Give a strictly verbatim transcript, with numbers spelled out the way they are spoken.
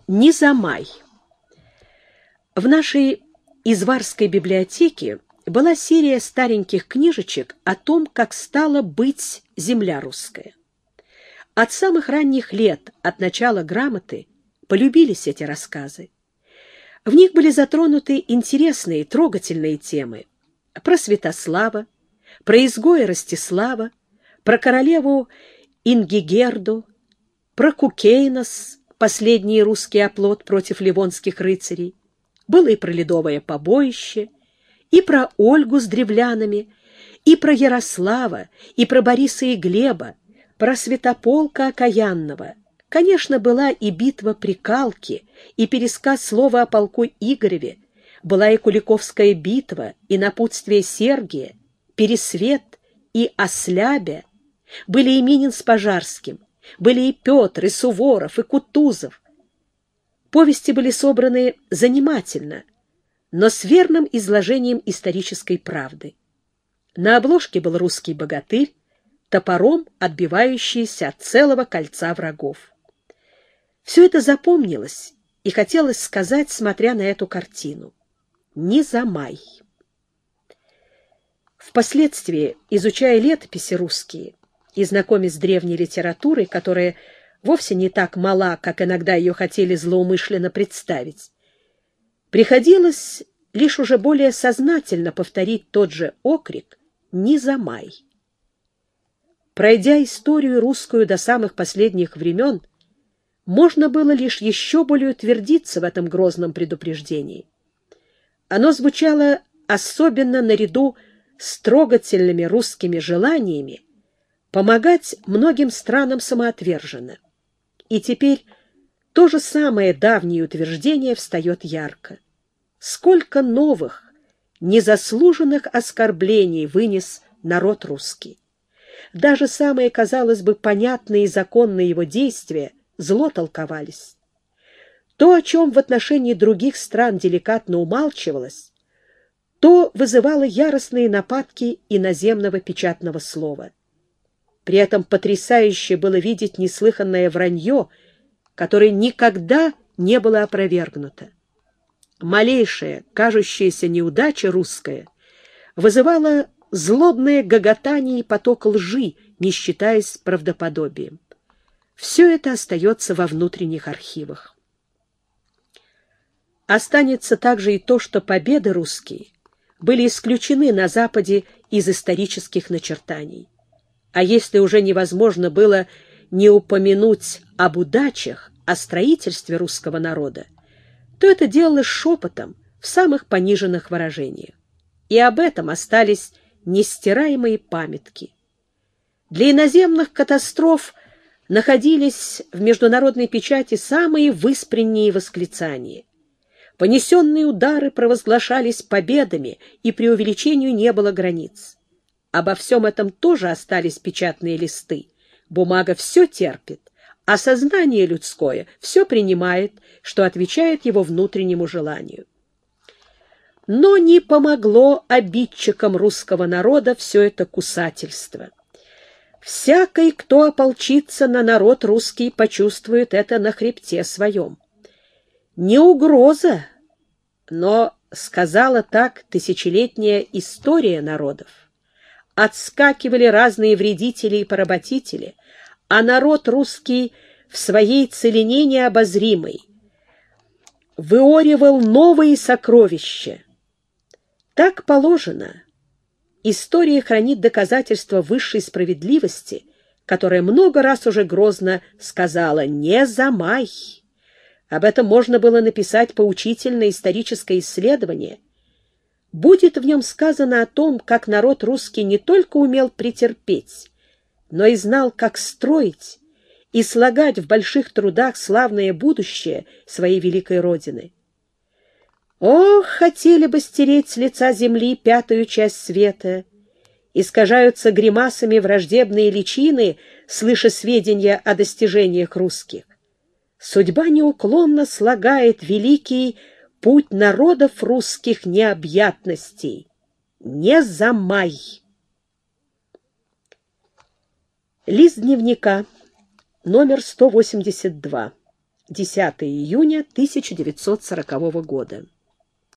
Низамай. В нашей Изварской библиотеке была серия стареньких книжечек о том, как стала быть земля русская. От самых ранних лет, от начала грамоты, полюбились эти рассказы. В них были затронуты интересные, трогательные темы про Святослава, про изгоя Ростислава, про королеву Ингигерду, про Кукейнос, последний русский оплот против ливонских рыцарей. Было и про ледовое побоище, и про Ольгу с древлянами, и про Ярослава, и про Бориса и Глеба, про Святополка Окаянного. Конечно, была и битва при Калке, и пересказ слова о полку Игореве, была и Куликовская битва, и напутствие Сергия, Пересвет и Ослябя, были и Минин с Пожарским, были и Петр, и Суворов, и Кутузов. Повести были собраны занимательно, но с верным изложением исторической правды. На обложке был русский богатырь, топором отбивающийся от целого кольца врагов. Все это запомнилось, и хотелось сказать, смотря на эту картину: Низамай. Впоследствии, изучая летописи русские и знакомясь с древней литературой, которая вовсе не так мала, как иногда ее хотели злоумышленно представить, приходилось лишь уже более сознательно повторить тот же окрик «Низамай». Пройдя историю русскую до самых последних времен, можно было лишь еще более утвердиться в этом грозном предупреждении. Оно звучало особенно наряду с трогательными русскими желаниями помогать многим странам самоотверженно. И теперь то же самое давнее утверждение встает ярко. Сколько новых, незаслуженных оскорблений вынес народ русский. Даже самые, казалось бы, понятные и законные его действия зло толковались. То, о чем в отношении других стран деликатно умалчивалось, то вызывало яростные нападки иноземного печатного слова. При этом потрясающе было видеть неслыханное вранье, которое никогда не было опровергнуто. Малейшая, кажущаяся неудача русская вызывала злобное гоготание и поток лжи, не считаясь правдоподобием. Все это остается во внутренних архивах. Останется также и то, что победы русские были исключены на Западе из исторических начертаний. А если уже невозможно было не упомянуть об удачах, о строительстве русского народа, то это делалось шепотом, в самых пониженных выражениях. И об этом остались нестираемые памятки. Для иноземных катастроф находились в международной печати самые выспренние восклицания. Понесенные удары провозглашались победами, и преувеличению не было границ. Обо всем этом тоже остались печатные листы. Бумага все терпит, а сознание людское все принимает, что отвечает его внутреннему желанию. Но не помогло обидчикам русского народа все это кусательство. Всякий, кто ополчится на народ русский, почувствует это на хребте своем. Не угроза, но сказала так тысячелетняя история народов. Отскакивали разные вредители и поработители, а народ русский в своей целине необозримой выоривал новые сокровища. Так положено. История хранит доказательства высшей справедливости, которая много раз уже грозно сказала «не замай». Об этом можно было написать поучительное историческое исследование. Будет в нем сказано о том, как народ русский не только умел претерпеть, но и знал, как строить и слагать в больших трудах славное будущее своей великой Родины. Ох, хотели бы стереть с лица земли пятую часть света! Искажаются гримасами враждебные личины, слыша сведения о достижениях русских. Судьба неуклонно слагает великий путь народов русских необъятностей. Не замай! Лист дневника, номер сто восемьдесят два. десятое июня тысяча девятьсот сорокового года.